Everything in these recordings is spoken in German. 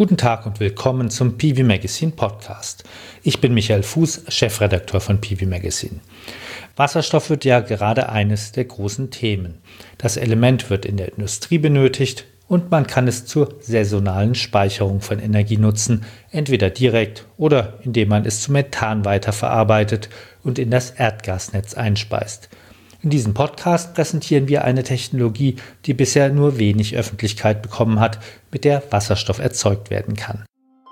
Guten Tag und willkommen zum PV Magazine Podcast. Ich bin Michael Fuß, Chefredakteur von PV Magazine. Wasserstoff wird ja gerade eines der großen Themen. Das Element wird in der Industrie benötigt und man kann es zur saisonalen Speicherung von Energie nutzen, entweder direkt oder indem man es zu Methan weiterverarbeitet und in das Erdgasnetz einspeist. In diesem Podcast präsentieren wir eine Technologie, die bisher nur wenig Öffentlichkeit bekommen hat, mit der Wasserstoff erzeugt werden kann.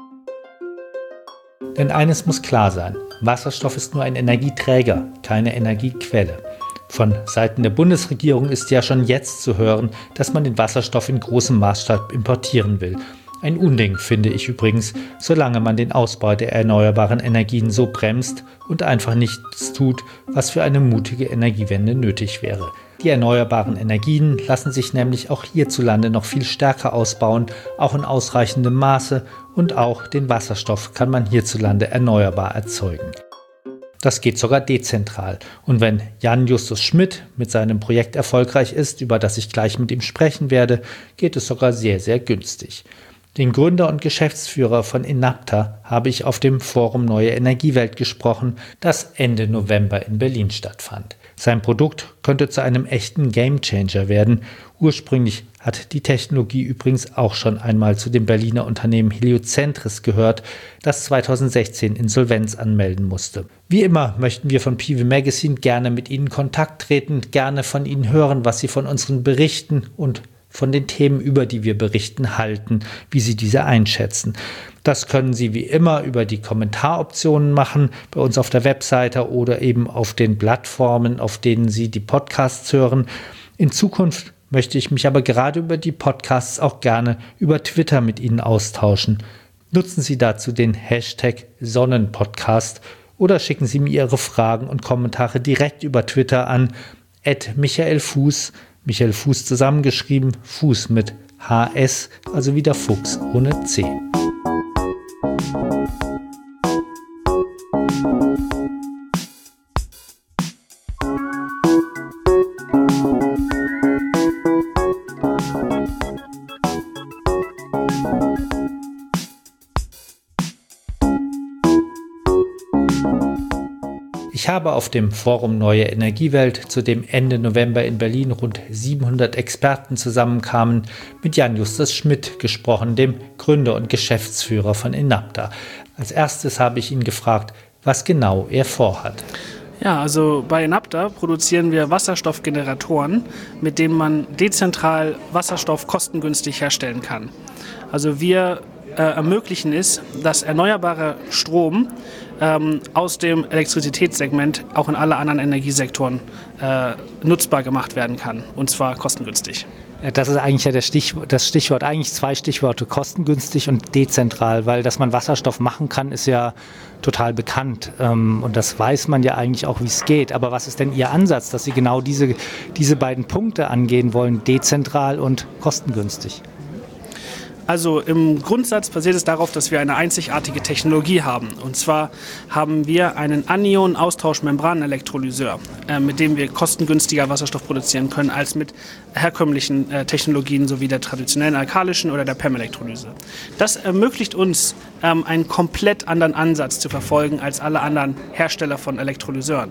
Denn eines muss klar sein: Wasserstoff ist nur ein Energieträger, keine Energiequelle. Von Seiten der Bundesregierung ist ja schon jetzt zu hören, dass man den Wasserstoff in großem Maßstab importieren will. Ein Unding, finde ich übrigens, solange man den Ausbau der erneuerbaren Energien so bremst und einfach nichts tut, was für eine mutige Energiewende nötig wäre. Die erneuerbaren Energien lassen sich nämlich auch hierzulande noch viel stärker ausbauen, auch in ausreichendem Maße, und auch den Wasserstoff kann man hierzulande erneuerbar erzeugen. Das geht sogar dezentral. Und wenn Jan Justus Schmidt mit seinem Projekt erfolgreich ist, über das ich gleich mit ihm sprechen werde, geht es sogar sehr, sehr günstig. Den Gründer und Geschäftsführer von Enapter habe ich auf dem Forum Neue Energiewelt gesprochen, das Ende November in Berlin stattfand. Sein Produkt könnte zu einem echten Gamechanger werden. Ursprünglich hat die Technologie übrigens auch schon einmal zu dem Berliner Unternehmen Heliocentris gehört, das 2016 Insolvenz anmelden musste. Wie immer möchten wir von PV Magazine gerne mit Ihnen in Kontakt treten, gerne von Ihnen hören, was Sie von unseren Berichten und von den Themen, über die wir berichten, halten, wie Sie diese einschätzen. Das können Sie wie immer über die Kommentaroptionen machen, bei uns auf der Webseite oder eben auf den Plattformen, auf denen Sie die Podcasts hören. In Zukunft möchte ich mich aber gerade über die Podcasts auch gerne über Twitter mit Ihnen austauschen. Nutzen Sie dazu den Hashtag Sonnenpodcast oder schicken Sie mir Ihre Fragen und Kommentare direkt über Twitter an @michaelfuß, Michael Fuß zusammengeschrieben, Fuß mit HS, also wieder Fuchs ohne C. Ich habe auf dem Forum Neue Energiewelt, zu dem Ende November in Berlin rund 700 Experten zusammenkamen, mit Jan Justus Schmidt gesprochen, dem Gründer und Geschäftsführer von Enapter. Als erstes habe ich ihn gefragt, was genau er vorhat. Ja, also bei Enapter produzieren wir Wasserstoffgeneratoren, mit denen man dezentral Wasserstoff kostengünstig herstellen kann. Also wir ermöglichen es, dass erneuerbarer Strom aus dem Elektrizitätssegment auch in alle anderen Energiesektoren nutzbar gemacht werden kann, und zwar kostengünstig. Das ist eigentlich ja das Stichwort, eigentlich zwei Stichworte, kostengünstig und dezentral, weil dass man Wasserstoff machen kann, ist ja total bekannt und das weiß man ja eigentlich auch, wie es geht. Aber was ist denn Ihr Ansatz, dass Sie genau diese beiden Punkte angehen wollen, dezentral und kostengünstig? Also im Grundsatz basiert es darauf, dass wir eine einzigartige Technologie haben. Und zwar haben wir einen Anion-Austauschmembranelektrolyseur, mit dem wir kostengünstiger Wasserstoff produzieren können als mit herkömmlichen Technologien sowie der traditionellen alkalischen oder der PEM-Elektrolyse. Das ermöglicht uns, einen komplett anderen Ansatz zu verfolgen als alle anderen Hersteller von Elektrolyseuren.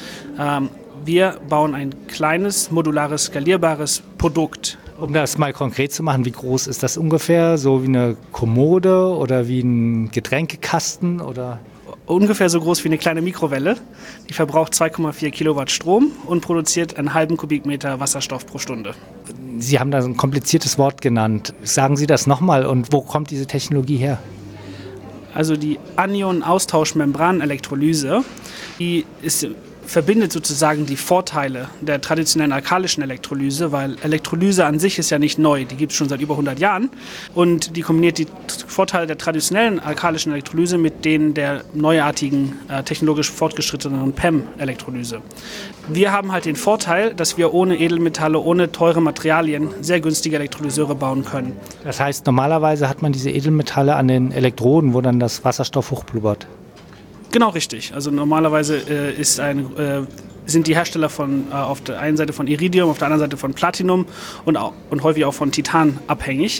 Wir bauen ein kleines, modulares, skalierbares Produkt. Um das mal konkret zu machen, wie groß ist das ungefähr? So wie eine Kommode oder wie ein Getränkekasten? Oder? Ungefähr so groß wie eine kleine Mikrowelle. Die verbraucht 2,4 Kilowatt Strom und produziert einen halben Kubikmeter Wasserstoff pro Stunde. Sie haben da so ein kompliziertes Wort genannt. Sagen Sie das nochmal und wo kommt diese Technologie her? Also die Anion-Austauschmembranelektrolyse, die verbindet sozusagen die Vorteile der traditionellen alkalischen Elektrolyse, weil Elektrolyse an sich ist ja nicht neu, die gibt es schon seit über 100 Jahren und die kombiniert die Vorteile der traditionellen alkalischen Elektrolyse mit denen der neuartigen, technologisch fortgeschrittenen PEM-Elektrolyse. Wir haben halt den Vorteil, dass wir ohne Edelmetalle, ohne teure Materialien sehr günstige Elektrolyseure bauen können. Das heißt, normalerweise hat man diese Edelmetalle an den Elektroden, wo dann das Wasserstoff hochblubbert. Genau richtig. Also normalerweise sind die Hersteller auf der einen Seite von Iridium, auf der anderen Seite von Platinum und häufig auch von Titan abhängig.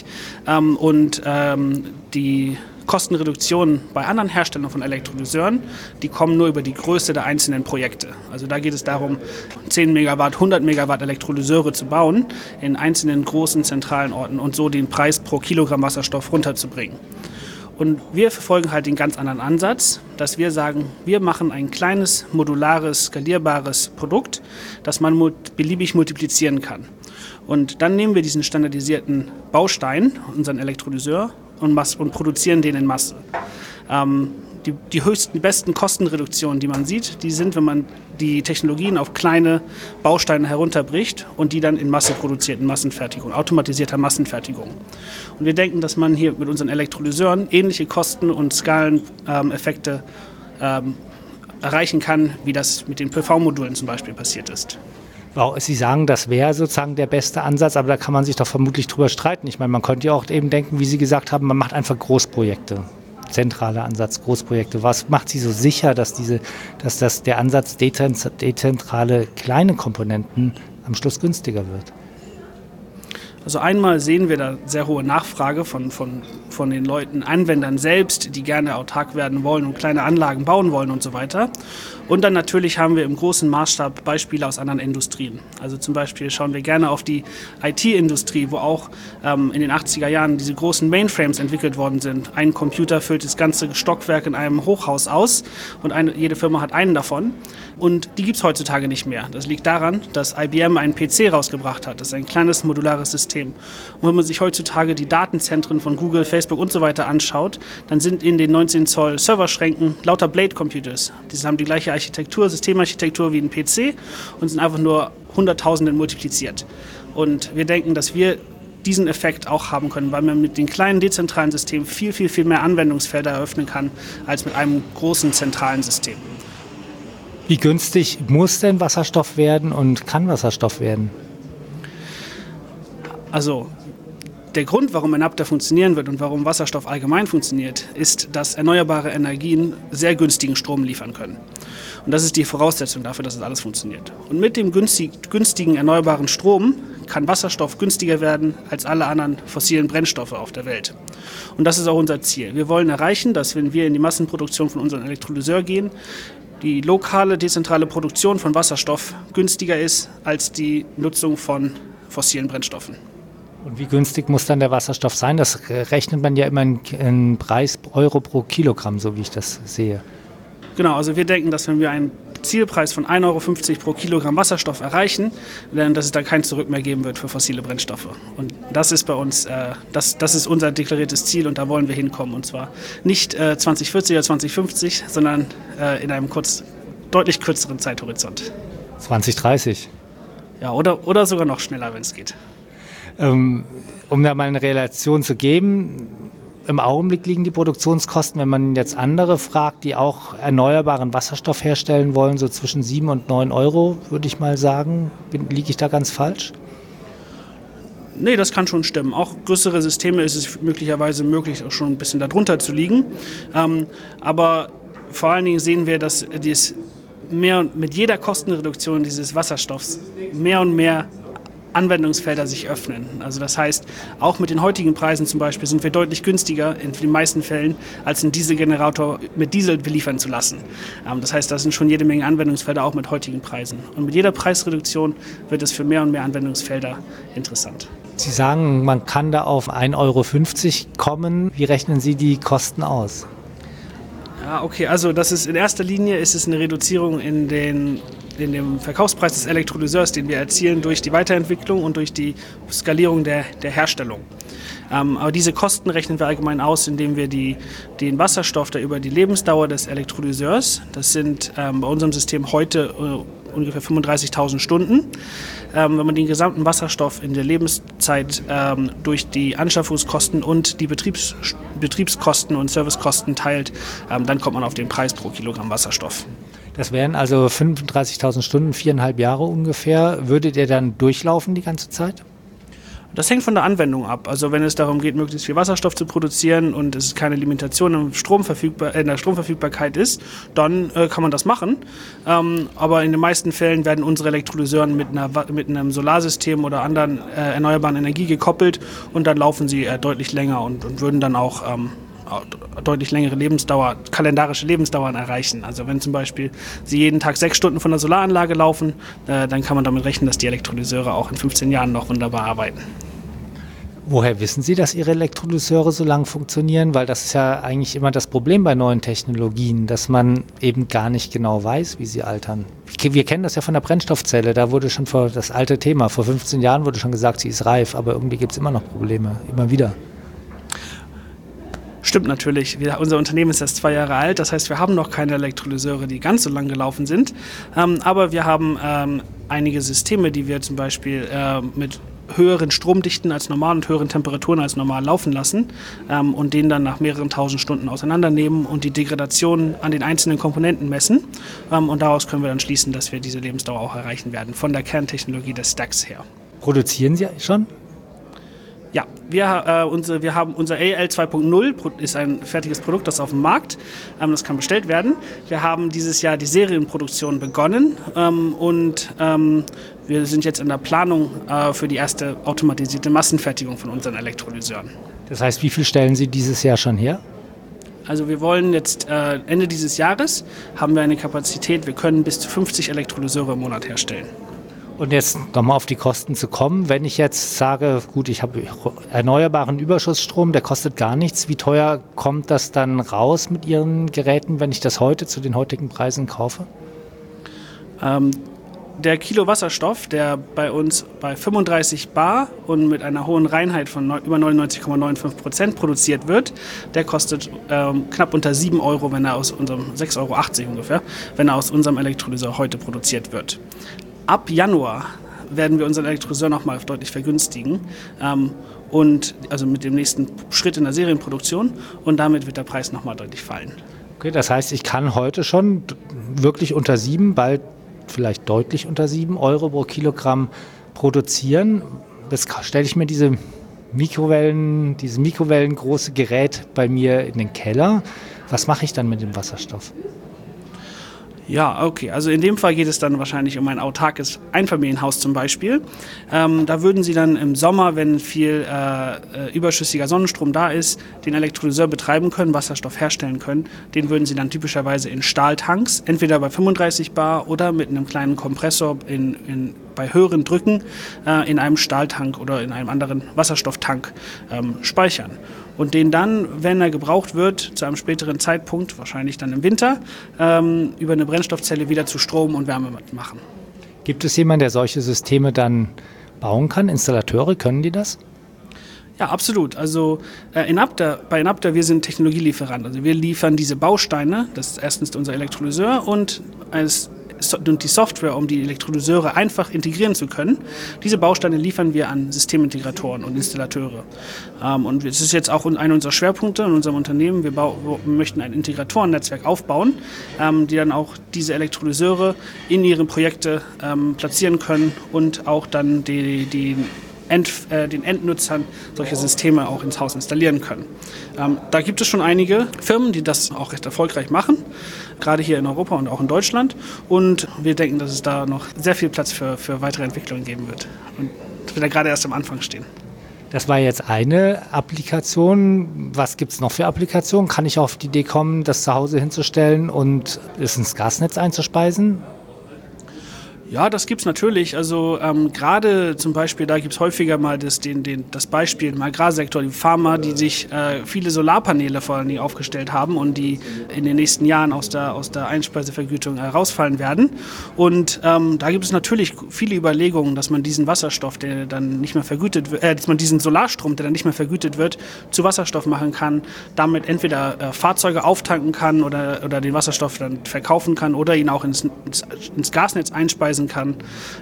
Die Kostenreduktionen bei anderen Herstellern von Elektrolyseuren, die kommen nur über die Größe der einzelnen Projekte. Also da geht es darum, 10 Megawatt, 100 Megawatt Elektrolyseure zu bauen in einzelnen großen zentralen Orten und so den Preis pro Kilogramm Wasserstoff runterzubringen. Und wir verfolgen halt den ganz anderen Ansatz, dass wir sagen, wir machen ein kleines, modulares, skalierbares Produkt, das man beliebig multiplizieren kann. Und dann nehmen wir diesen standardisierten Baustein, unseren Elektrolyseur, und produzieren den in Masse. Die besten Kostenreduktionen, die man sieht, die sind, wenn man die Technologien auf kleine Bausteine herunterbricht und die dann in Masse produziert, in Massenfertigung, automatisierter Massenfertigung. Und wir denken, dass man hier mit unseren Elektrolyseuren ähnliche Kosten- und Skaleneffekte erreichen kann, wie das mit den PV-Modulen zum Beispiel passiert ist. Sie sagen, das wäre sozusagen der beste Ansatz, aber da kann man sich doch vermutlich drüber streiten. Ich meine, man könnte ja auch eben denken, wie Sie gesagt haben, man macht einfach Großprojekte. Zentraler Ansatz, Großprojekte. Was macht Sie so sicher, dass der Ansatz dezentrale kleine Komponenten am Schluss günstiger wird? Also einmal sehen wir da sehr hohe Nachfrage von den Leuten, Anwendern selbst, die gerne autark werden wollen und kleine Anlagen bauen wollen und so weiter. Und dann natürlich haben wir im großen Maßstab Beispiele aus anderen Industrien. Also zum Beispiel schauen wir gerne auf die IT-Industrie, wo auch in den 80er Jahren diese großen Mainframes entwickelt worden sind. Ein Computer füllt das ganze Stockwerk in einem Hochhaus aus und jede Firma hat einen davon. Und die gibt es heutzutage nicht mehr. Das liegt daran, dass IBM einen PC rausgebracht hat. Das ist ein kleines modulares System. Und wenn man sich heutzutage die Datenzentren von Google, Facebook und so weiter anschaut, dann sind in den 19 Zoll Serverschränken lauter Blade-Computers. Die haben die gleiche Architektur, Systemarchitektur wie ein PC und sind einfach nur Hunderttausenden multipliziert. Und wir denken, dass wir diesen Effekt auch haben können, weil man mit den kleinen dezentralen Systemen viel, viel, viel mehr Anwendungsfelder eröffnen kann, als mit einem großen zentralen System. Wie günstig muss denn Wasserstoff werden und kann Wasserstoff werden? Also der Grund, warum Enapter funktionieren wird und warum Wasserstoff allgemein funktioniert, ist, dass erneuerbare Energien sehr günstigen Strom liefern können. Und das ist die Voraussetzung dafür, dass es alles funktioniert. Und mit dem günstigen erneuerbaren Strom kann Wasserstoff günstiger werden als alle anderen fossilen Brennstoffe auf der Welt. Und das ist auch unser Ziel. Wir wollen erreichen, dass wenn wir in die Massenproduktion von unserem Elektrolyseur gehen, die lokale, dezentrale Produktion von Wasserstoff günstiger ist als die Nutzung von fossilen Brennstoffen. Und wie günstig muss dann der Wasserstoff sein? Das rechnet man ja immer in Preis Euro pro Kilogramm, so wie ich das sehe. Genau, also wir denken, dass wenn wir einen Zielpreis von 1,50 Euro pro Kilogramm Wasserstoff erreichen, dass es da kein Zurück mehr geben wird für fossile Brennstoffe. Und das ist bei uns, das ist unser deklariertes Ziel und da wollen wir hinkommen. Und zwar nicht 2040 oder 2050, sondern in einem deutlich kürzeren Zeithorizont. 2030? Ja, oder sogar noch schneller, wenn es geht. Um da mal eine Relation zu geben, im Augenblick liegen die Produktionskosten, wenn man jetzt andere fragt, die auch erneuerbaren Wasserstoff herstellen wollen, so zwischen 7 und 9 Euro, würde ich mal sagen. Liege ich da ganz falsch? Nee, das kann schon stimmen. Auch größere Systeme ist es möglicherweise möglich, auch schon ein bisschen darunter zu liegen. Aber vor allen Dingen sehen wir, dass mit jeder Kostenreduktion dieses Wasserstoffs mehr und mehr Anwendungsfelder sich öffnen. Also das heißt, auch mit den heutigen Preisen zum Beispiel sind wir deutlich günstiger in den meisten Fällen, als einen Dieselgenerator mit Diesel beliefern zu lassen. Das heißt, da sind schon jede Menge Anwendungsfelder auch mit heutigen Preisen. Und mit jeder Preisreduktion wird es für mehr und mehr Anwendungsfelder interessant. Sie sagen, man kann da auf 1,50 Euro kommen. Wie rechnen Sie die Kosten aus? Ja, okay, also das ist in erster Linie ist es eine Reduzierung in dem Verkaufspreis des Elektrolyseurs, den wir erzielen durch die Weiterentwicklung und durch die Skalierung der Herstellung. Aber diese Kosten rechnen wir allgemein aus, indem wir den Wasserstoff, der über die Lebensdauer des Elektrolyseurs, das sind bei unserem System heute ungefähr 35.000 Stunden. Wenn man den gesamten Wasserstoff in der Lebenszeit durch die Anschaffungskosten und die Betriebskosten und Servicekosten teilt, dann kommt man auf den Preis pro Kilogramm Wasserstoff. Das wären also 35.000 Stunden, 4,5 Jahre ungefähr. Würdet ihr dann durchlaufen die ganze Zeit? Das hängt von der Anwendung ab. Also wenn es darum geht, möglichst viel Wasserstoff zu produzieren und es keine Limitation in der Stromverfügbarkeit ist, dann kann man das machen. Aber in den meisten Fällen werden unsere Elektrolyseuren mit einem Solarsystem oder anderen erneuerbaren Energie gekoppelt und dann laufen sie deutlich länger und würden dann auch deutlich längere kalendarische Lebensdauern erreichen. Also wenn zum Beispiel Sie jeden Tag 6 Stunden von der Solaranlage laufen, dann kann man damit rechnen, dass die Elektrolyseure auch in 15 Jahren noch wunderbar arbeiten. Woher wissen Sie, dass Ihre Elektrolyseure so lang funktionieren? Weil das ist ja eigentlich immer das Problem bei neuen Technologien, dass man eben gar nicht genau weiß, wie sie altern. Wir kennen das ja von der Brennstoffzelle, da wurde schon das alte Thema, vor 15 Jahren wurde schon gesagt, sie ist reif, aber irgendwie gibt es immer noch Probleme, immer wieder. Stimmt natürlich. Unser Unternehmen ist erst 2 Jahre alt, das heißt, wir haben noch keine Elektrolyseure, die ganz so lang gelaufen sind. Aber wir haben einige Systeme, die wir zum Beispiel mit höheren Stromdichten als normal und höheren Temperaturen als normal laufen lassen und den dann nach mehreren tausend Stunden auseinandernehmen und die Degradation an den einzelnen Komponenten messen. Und daraus können wir dann schließen, dass wir diese Lebensdauer auch erreichen werden, von der Kerntechnologie des Stacks her. Produzieren Sie schon? Ja, wir haben unser AL 2.0 ist ein fertiges Produkt, das auf dem Markt. Das kann bestellt werden. Wir haben dieses Jahr die Serienproduktion begonnen und wir sind jetzt in der Planung für die erste automatisierte Massenfertigung von unseren Elektrolyseuren. Das heißt, wie viel stellen Sie dieses Jahr schon her? Also wir wollen jetzt Ende dieses Jahres haben wir eine Kapazität, wir können bis zu 50 Elektrolyseure im Monat herstellen. Und jetzt nochmal auf die Kosten zu kommen, wenn ich jetzt sage, gut, ich habe erneuerbaren Überschussstrom, der kostet gar nichts, wie teuer kommt das dann raus mit Ihren Geräten, wenn ich das heute zu den heutigen Preisen kaufe? Der Kilo Wasserstoff, der bei uns bei 35 bar und mit einer hohen Reinheit von über 99,95% produziert wird, der kostet knapp unter 7 Euro, wenn er aus unserem 6,80 Euro ungefähr, wenn er aus unserem Elektrolyseur heute produziert wird. Ab Januar werden wir unseren Elektrolyseur nochmal deutlich vergünstigen und also mit dem nächsten Schritt in der Serienproduktion und damit wird der Preis nochmal deutlich fallen. Okay, das heißt, ich kann heute schon wirklich unter 7, bald vielleicht deutlich unter 7 Euro pro Kilogramm produzieren. Das stelle ich mir dieses mikrowellengroße Gerät bei mir in den Keller. Was mache ich dann mit dem Wasserstoff? Ja, okay. Also in dem Fall geht es dann wahrscheinlich um ein autarkes Einfamilienhaus zum Beispiel. Da würden Sie dann im Sommer, wenn viel überschüssiger Sonnenstrom da ist, den Elektrolyseur betreiben können, Wasserstoff herstellen können. Den würden Sie dann typischerweise in Stahltanks, entweder bei 35 bar oder mit einem kleinen Kompressor bei höheren Drücken in einem Stahltank oder in einem anderen Wasserstofftank speichern. Und den dann, wenn er gebraucht wird, zu einem späteren Zeitpunkt, wahrscheinlich dann im Winter, über eine Brennstoffzelle wieder zu Strom und Wärme machen. Gibt es jemanden, der solche Systeme dann bauen kann? Installateure, können die das? Ja, absolut. Also bei Inapter, wir sind Technologielieferant. Also wir liefern diese Bausteine, das ist erstens unser Elektrolyseur und die Software, um die Elektrolyseure einfach integrieren zu können. Diese Bausteine liefern wir an Systemintegratoren und Installateure. Und es ist jetzt auch einer unserer Schwerpunkte in unserem Unternehmen. Wir möchten ein Integratorennetzwerk aufbauen, die dann auch diese Elektrolyseure in ihre Projekte platzieren können und auch dann den Endnutzern solche Systeme auch ins Haus installieren können. Da gibt es schon einige Firmen, die das auch recht erfolgreich machen, gerade hier in Europa und auch in Deutschland. Und wir denken, dass es da noch sehr viel Platz für weitere Entwicklungen geben wird. Und wir da gerade erst am Anfang stehen. Das war jetzt eine Applikation. Was gibt es noch für Applikationen? Kann ich auf die Idee kommen, das zu Hause hinzustellen und es ins Gasnetz einzuspeisen? Ja, das gibt's natürlich. Also gerade zum Beispiel, da gibt's häufiger mal das Beispiel im Agrarsektor, die Farmer, die sich viele Solarpaneele vor allem aufgestellt haben und die in den nächsten Jahren aus der Einspeisevergütung rausfallen werden. Und da gibt es natürlich viele Überlegungen, dass man diesen Wasserstoff, der dann nicht mehr vergütet wird, dass man diesen Solarstrom, der dann nicht mehr vergütet wird, zu Wasserstoff machen kann, damit entweder Fahrzeuge auftanken kann oder den Wasserstoff dann verkaufen kann oder ihn auch ins Gasnetz einspeisen kann.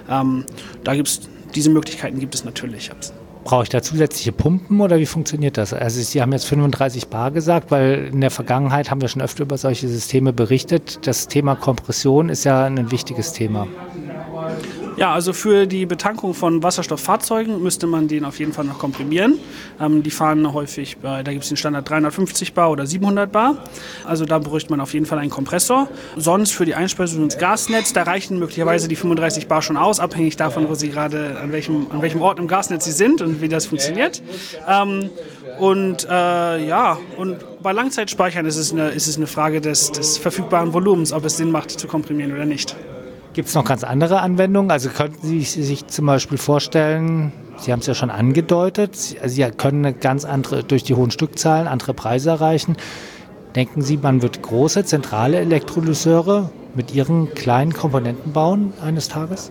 Diese Möglichkeiten gibt es natürlich. Brauche ich da zusätzliche Pumpen oder wie funktioniert das? Also Sie haben jetzt 35 bar gesagt, weil in der Vergangenheit haben wir schon öfter über solche Systeme berichtet. Das Thema Kompression ist ja ein wichtiges Thema. Ja, also für die Betankung von Wasserstofffahrzeugen müsste man den auf jeden Fall noch komprimieren. Die fahren häufig, da gibt es den Standard 350 Bar oder 700 Bar. Also da bräuchte man auf jeden Fall einen Kompressor. Sonst für die Einspeisung ins Gasnetz, da reichen möglicherweise die 35 Bar schon aus, abhängig davon, wo Sie gerade, an welchem Ort im Gasnetz Sie sind und wie das funktioniert. Und bei Langzeitspeichern ist es eine Frage des verfügbaren Volumens, ob es Sinn macht zu komprimieren oder nicht. Gibt es noch ganz andere Anwendungen? Also könnten Sie sich zum Beispiel vorstellen, Sie haben es ja schon angedeutet, Sie können eine ganz andere, durch die hohen Stückzahlen, andere Preise erreichen. Denken Sie, man wird große zentrale Elektrolyseure mit ihren kleinen Komponenten bauen eines Tages?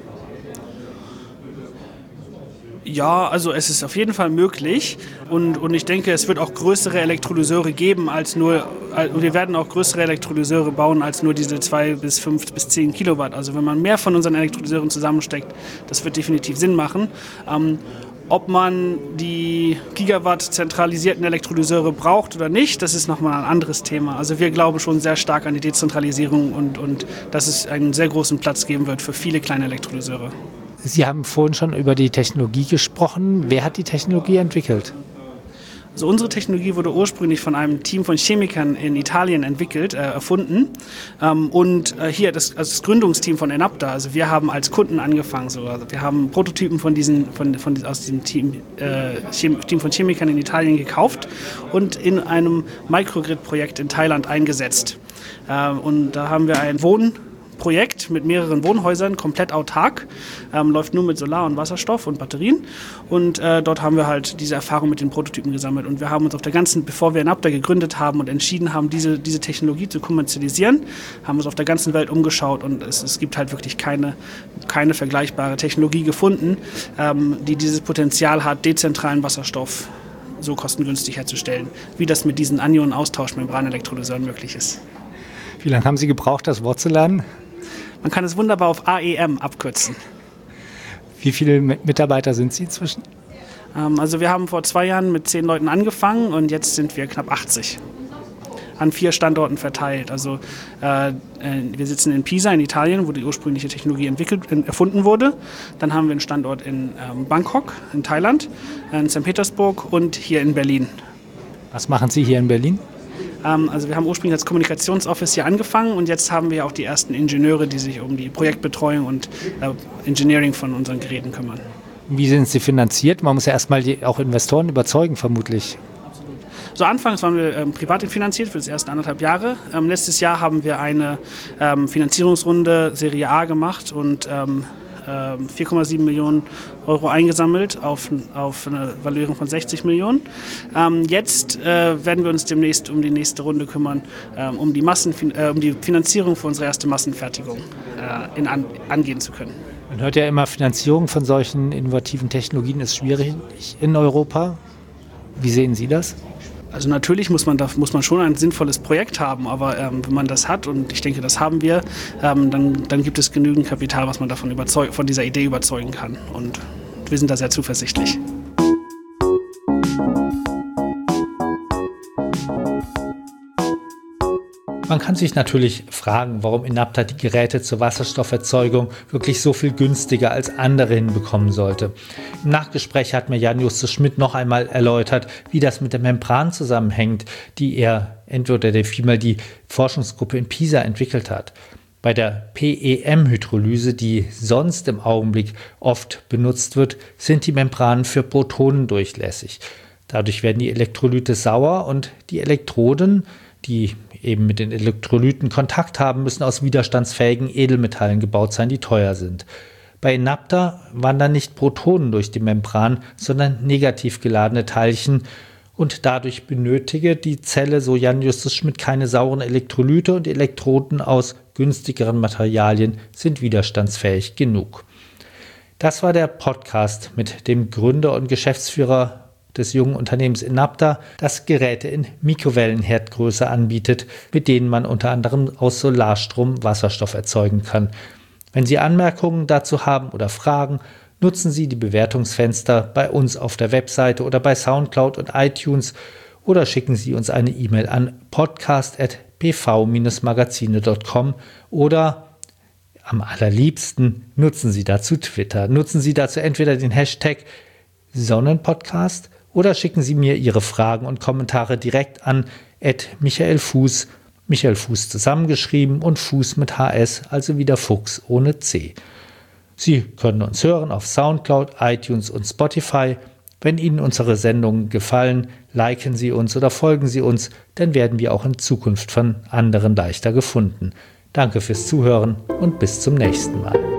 Ja, also es ist auf jeden Fall möglich und ich denke, es wird auch größere Elektrolyseure geben als nur, wir werden auch größere Elektrolyseure bauen als nur diese 2 bis 5 bis 10 Kilowatt. Also wenn man mehr von unseren Elektrolyseuren zusammensteckt, das wird definitiv Sinn machen. Ob man die Gigawatt zentralisierten Elektrolyseure braucht oder nicht, das ist nochmal ein anderes Thema. Also wir glauben schon sehr stark an die Dezentralisierung und dass es einen sehr großen Platz geben wird für viele kleine Elektrolyseure. Sie haben vorhin schon über die Technologie gesprochen. Wer hat die Technologie entwickelt? Also unsere Technologie wurde ursprünglich von einem Team von Chemikern in Italien erfunden. Hier das Gründungsteam von Enapta, also wir haben als Kunden angefangen. Also wir haben Prototypen aus diesem Team von Chemikern in Italien gekauft und in einem Microgrid-Projekt in Thailand eingesetzt. Und da haben wir ein Wohnprojekt mit mehreren Wohnhäusern, komplett autark, läuft nur mit Solar und Wasserstoff und Batterien und dort haben wir halt diese Erfahrung mit den Prototypen gesammelt und wir haben uns bevor wir Enapta gegründet haben und entschieden haben, diese Technologie zu kommerzialisieren, haben uns auf der ganzen Welt umgeschaut und es gibt halt wirklich keine vergleichbare Technologie gefunden, die dieses Potenzial hat, dezentralen Wasserstoff so kostengünstig herzustellen, wie das mit diesen Anionen-Austauschmembran-Elektrolyseuren möglich ist. Wie lange haben Sie gebraucht, das Wort zu lernen? Man kann es wunderbar auf AEM abkürzen. Wie viele Mitarbeiter sind Sie inzwischen? Also wir haben vor 2 Jahren mit 10 Leuten angefangen und jetzt sind wir knapp 80. An 4 Standorten verteilt. Also wir sitzen in Pisa in Italien, wo die ursprüngliche Technologie erfunden wurde. Dann haben wir einen Standort in Bangkok in Thailand, in St. Petersburg und hier in Berlin. Was machen Sie hier in Berlin? Also wir haben ursprünglich als Kommunikationsoffice hier angefangen und jetzt haben wir auch die ersten Ingenieure, die sich um die Projektbetreuung und Engineering von unseren Geräten kümmern. Wie sind Sie finanziert? Man muss ja erstmal auch Investoren überzeugen, vermutlich. So anfangs waren wir privat finanziert für das ersten 1,5 Jahre. Letztes Jahr haben wir eine Finanzierungsrunde Serie A gemacht und 4,7 Millionen Euro eingesammelt auf eine Valuierung von 60 Millionen. Jetzt werden wir uns demnächst um die nächste Runde kümmern, um die Finanzierung für unsere erste Massenfertigung angehen zu können. Man hört ja immer, Finanzierung von solchen innovativen Technologien ist schwierig in Europa. Wie sehen Sie das? Also natürlich muss man schon ein sinnvolles Projekt haben, aber wenn man das hat, und ich denke, das haben wir, dann gibt es genügend Kapital, was man von dieser Idee überzeugen kann. Und wir sind da sehr zuversichtlich. Man kann sich natürlich fragen, warum Enapta die Geräte zur Wasserstofferzeugung wirklich so viel günstiger als andere hinbekommen sollte. Im Nachgespräch hat mir Jan Justus Schmidt noch einmal erläutert, wie das mit der Membran zusammenhängt, die vielmehr die Forschungsgruppe in Pisa entwickelt hat. Bei der PEM-Hydrolyse, die sonst im Augenblick oft benutzt wird, sind die Membranen für Protonen durchlässig. Dadurch werden die Elektrolyte sauer und die Elektroden, die eben mit den Elektrolyten Kontakt haben, müssen aus widerstandsfähigen Edelmetallen gebaut sein, die teuer sind. Bei Enapta wandern nicht Protonen durch die Membran, sondern negativ geladene Teilchen und dadurch benötige die Zelle, so Jan Justus Schmidt, keine sauren Elektrolyte und die Elektroden aus günstigeren Materialien sind widerstandsfähig genug. Das war der Podcast mit dem Gründer und Geschäftsführer des jungen Unternehmens Enapta, das Geräte in Mikrowellenherdgröße anbietet, mit denen man unter anderem aus Solarstrom Wasserstoff erzeugen kann. Wenn Sie Anmerkungen dazu haben oder Fragen, nutzen Sie die Bewertungsfenster bei uns auf der Webseite oder bei Soundcloud und iTunes oder schicken Sie uns eine E-Mail an podcast@pv-magazine.com oder am allerliebsten nutzen Sie dazu Twitter. Nutzen Sie dazu entweder den Hashtag Sonnenpodcast oder schicken Sie mir Ihre Fragen und Kommentare direkt an @michaelfuß, Michael Fuß zusammengeschrieben und Fuß mit HS, also wieder Fuchs ohne C. Sie können uns hören auf Soundcloud, iTunes und Spotify. Wenn Ihnen unsere Sendungen gefallen, liken Sie uns oder folgen Sie uns, dann werden wir auch in Zukunft von anderen leichter gefunden. Danke fürs Zuhören und bis zum nächsten Mal.